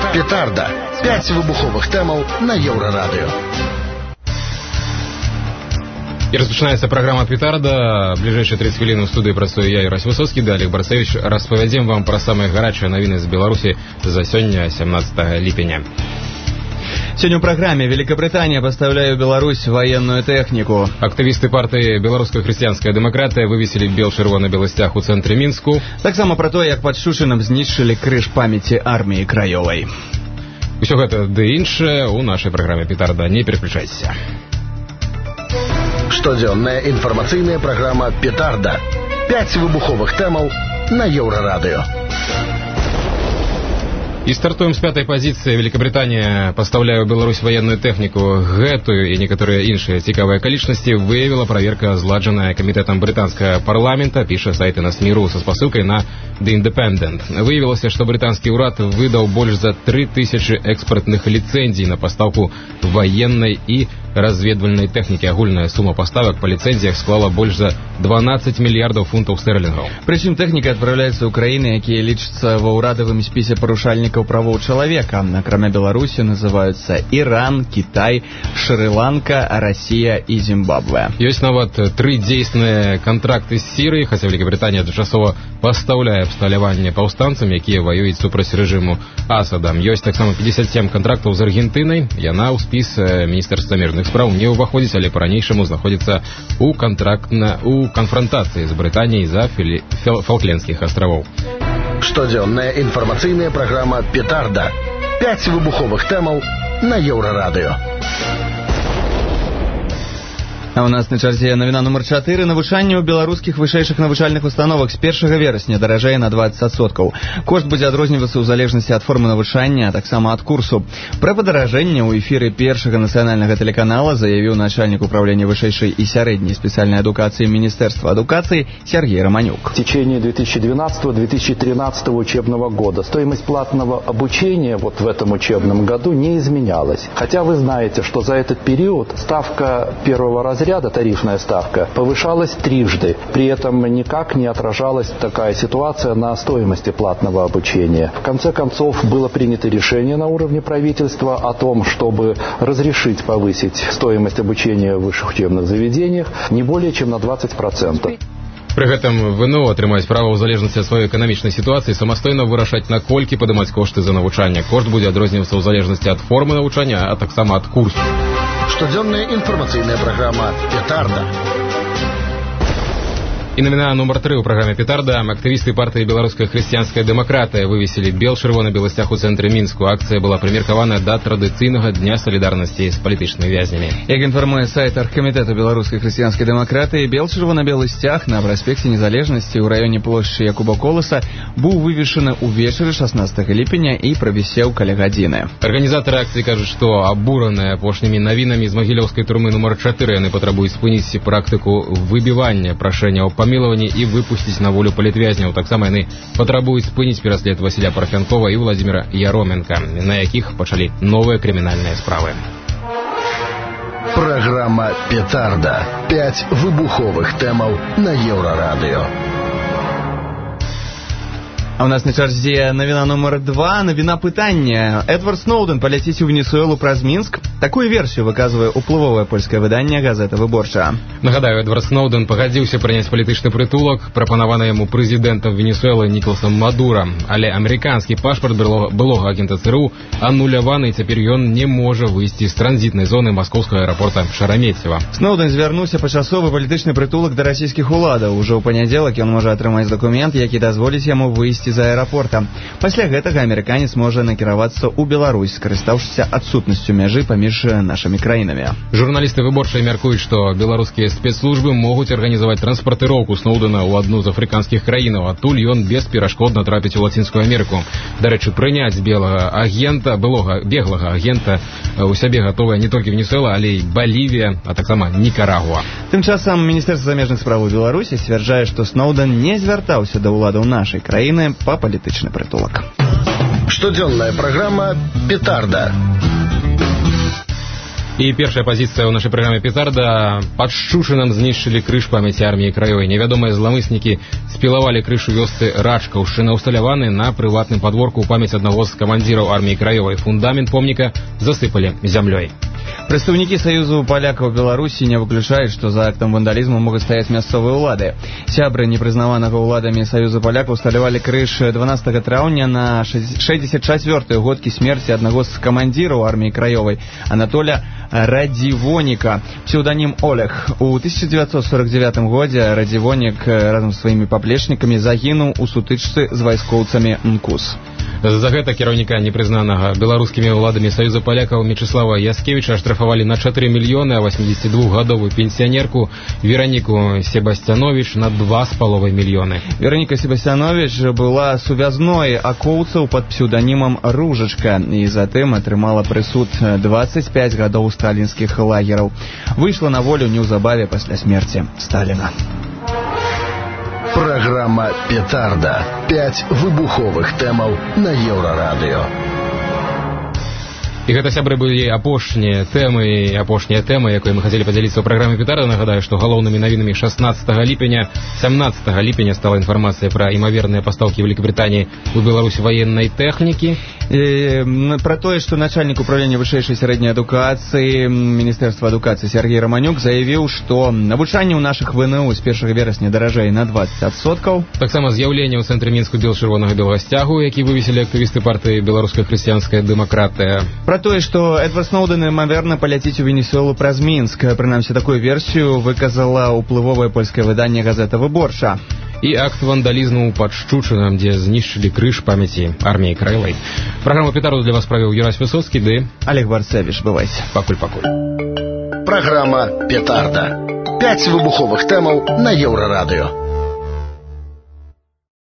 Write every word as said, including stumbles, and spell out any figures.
Петарда. Пять вибухових темаў на Еўрарадыё. І розпочинається програма «Петарда». Ближайшие тридцать хвилин у студии працюю я, Юрась Высоцкий, да, Олег Барцевич. Распавядзем вам про самые горячие новины из Беларуси за сёння, семнадцатого ліпеня. Сегодня в программе Великобритания поставляет в Беларусь военную технику. Активисты партии «Белорусская христианская демократия» вывесили бел-чырвоны-белы сцяг у центре Минску. Так само про то, як под Шушином знішчылі крыж памяти армии краёвай. Усё гэта ды іншае у нашей программе «Петарда». Не переключайтесь. Штодзённая інфармацыйная праграма «Петарда». Пять выбуховых тэмаў на Еўрарадыё. И стартуем с пятой позиции. Великобритания, поставляя в Беларусь военную технику, гэтую и некоторые іншыя цікавыя акалічнасці выявила проверка, зладжаная комитетом британского парламента, пишет сайт НСМИРУ со спасылкой на The Independent. Выявилось, что британский урад выдал больше за три тысячи экспортных лицензий на поставку военной и разведывательной техники. Агульная сумма поставок по лицензиях склала больше за двенадцать миллиардов фунтов стерлингов. Причем техника отправляется в Украину, якія лічацца ва ўрадавым спісе парушальнікаў правоў чалавека. Акрамя Беларусі называются Иран, Китай, Шри-Ланка, Россия и Зимбабве. Есть нават три действенные контракты с Сирией, хотя Великобритания адначасова поставляе абсталяванне паўстанцам, якія воююць супраць рэжыму Асада. Есть так само пятьдесят семь контрактов с Аргентиной. Яна ў спіс Министерства міжнародных справ не ўваходзіць, але по-ранейшаму знаходзіцца у контрактна у конфронтации с Британией за Фили... Фолклендских островов. Штодзённая інфармацыйная праграма «Петарда». Пять выбуховых тэмаў на Еўрарадыё. А у нас на чарзе навіна нумар чатыры. Навучанне ў беларускіх вышэйшых навучальных установах з першага верасня даражэе на двадцать адсоткаў. Кошт будзе адрознівацца ў залежнасці ад формы навучання, а таксама ад курсу. Пра падаражэнне ў эфіры першага нацыянальнага тэлеканала заявіў начальник управления вышэйшай и сярэдняй специальной адукации Министерства адукации Сергей Романюк. В течение две тысячи двенадцатого — две тысячи тринадцатого учебного года стоимость платного обучения вот в этом учебном году не изменялась. Хотя вы знаете, что за этот период ставка первого разряда, тарифная ставка, повышалась трижды. При этом никак не отражалась такая ситуация на стоимости платного обучения. В конце концов, было принято решение на уровне правительства о том, чтобы разрешить повысить стоимость обучения в высших учебных заведениях не более чем на двадцать процентов. Пры гэтым ВНО атрымаюць права ў залежнасці ад сваёй эканамічнай сітуацыі самастойна вырашаць, наколькі падымаць кошты за навучанне. Кошт будзе адрознівацца ў залежнасці ад формы навучання, а таксама ад курсу. Штодзённая інфармацыйная праграма «Петарда». И навіна номер три у программе «Петарда». Активисты партии «Белорусская христианская демократия» вывесили бел-чырвоны-белы сцяг у центре Минску. Акция была примеркована до традиционного дня солидарности с политичными вязнями. Як информує сайт Аргкомитета «Белорусской христианской демократии», бел-чырвоны-белы сцяг на проспекте Незалежности у районе площади Якуба Колеса был вывешен увечары шестнадцатого ліпеня и провисел каля гадзіны. Организаторы акции кажут, что обуранные апошнімі навінамі из Могилевской турмы номер четыре они потребуют спыніць практику выбивания прошения о помиловании и выпустить на волю политвязняў. Таксама яны патрабуюць спыніць пераслед Василя Парфянкова и Владимира Яроменко, на якіх пачалі новые криминальные справы. Программа «Петарда». Пять выбуховых тэмаў на Еўрарадыё. А у нас на чарзе навіна номер два, навіна пытання. Эдвард Сноуден паляціць у Венесуэлу праз Мінск. Такую версію выказвае уплывовае польскае выданне «Газета Выборча». Нагадаю, Эдвард Сноуден пагадзіўся прыняць палітычны прытулак, прапанаваны яму прэзідэнтам Венесуэлы Нікаласам Мадура. Але амерыканскі пашпарт былога агента ЦРУ ануляваны, і цяпер ён не можа выйсці з транзітнай зоны маскоўскага аэрапорта Шарамецева. Сноуден звярнуўся пачасовы палітычны прытулак да расійскіх уладаў. Ужо ў панядзелак ён можа атрымаць дакумент, які дазволіць яму выйсці з аэрапорта. Пасля гэтага амерыканец можа накіравацца ў Беларусь, скарыстаўшыся адсутнасцю мяжы паміж нашымі краінамі. Журналісты выборчай мяркуюць, што беларускія спецслужбы могуць арганізаваць транспартыроўку Сноудена ў адну з афрыканскіх краінаў, адтуль ён бесперашкодна трапіць у Лацінскую Амерыку. Дарэчы, прыняць белага агента, былога беглага агента у сябе гатовая не толькі Венесуэла, але і Балівія, а таксама Нікарагуа. Тым часам Міністэрства замежных справаў Беларусі сцвярджае, што Сноуден не звяртаўся да ўладаў нашай краіны па палітычны прытулак. Штодзённая праграма «Петарда». І першая пазіцыя ў нашай праграме «Петарда». Пад Шчучынам знішчылі крыж памяці арміі краёвай. Невядомыя зламыснікі спілавалі крыж у вёсцы Рачкаўшчына, усталяваны на прыватным падворку ў памяць аднаго з камандзіраў арміі краёвай. Фундамент помніка засыпалі зямлёй. Прадстаўнікі Саюзу палякаў Беларусі не выключаюць, што за актам вандалізму могуць стаяць мясцовыя ўлады. Сябры непрызнаванага ўладамі Саюза палякаў усталявалі крыж дванаццатага траўня на шэсцьдзесят чацвёртую годкі смерці аднаго з камандзіраў арміі краёвай, Анатоля Радзівоніка, псеўданім Олег. У тысяча дзевяцьсот сорок девятым годзе Радзівонік разам з сваімі паплечнікамі загінуў у сутычцы з вайскоўцамі НКУС. За гэта кіраўніка непрызнанага беларускімі ўладамі Саюза палякаў Мечыслава Яскевіча аштрафавалі на чатыры мільёны, а восьмідзесятидвухгадовую пенсіянерку Вераніку Себасцяновіч на два з паловай мільёны. Вераніка Себасцяновіч была сувязной акоўцаў пад псеўданімам Ружачка і затым атрымала прысуд дваццаць пяць гадоў сталінскіх лагераў. Выйшла на волю неўзабаве пасля смерці Сталіна. Программа «Петарда». Пять выбуховых тэмаў на Еўрарадыё. І гэта, сябры, былі апошнія тэмы, апошняя тэма, якой мы хацелі падзяліцца ў праграме «Петарда». Нагадаю, што галоўнымі навінамі шаснаццатага ліпеня, сямнаццатага ліпеня стала інфармацыя пра імаверныя пастаўкі Великабрытаніі ў Беларусь ваеннай тэхнікі. І, пра тое, што начальнік управлення вышэйшай сярэдняй адукацыі Міністэрства адукацыі Сергей Романюк заявіў, што навучанне ў нашых ВНУ з першага верасня даражэй на дваццаць адсоткаў. Таксама з'яўленне ў цэнтры Мінску дзел чырвонага белага-сцягу, які вывесілі актывісты партыі «Беларуская хрысціянская дэмакратыя». Пра тое, што Эдвард Сноуден імаверна паляціць у Венесуэлу праз Мінск. Прынамсі, такую версію выказала ўплывовае польскае выданне «Газета Выборча». І акт вандалізму пад Шчучынам, дзе знішчылі крыж памяці арміі краёвай. Праграму «Петарду» для вас правіў Юрась Высоцкі ды Олег Барцевич. Бывайце. Пакуль-пакуль. Праграма «Петарда». Пять выбуховых тэмаў на Еўрарадыё.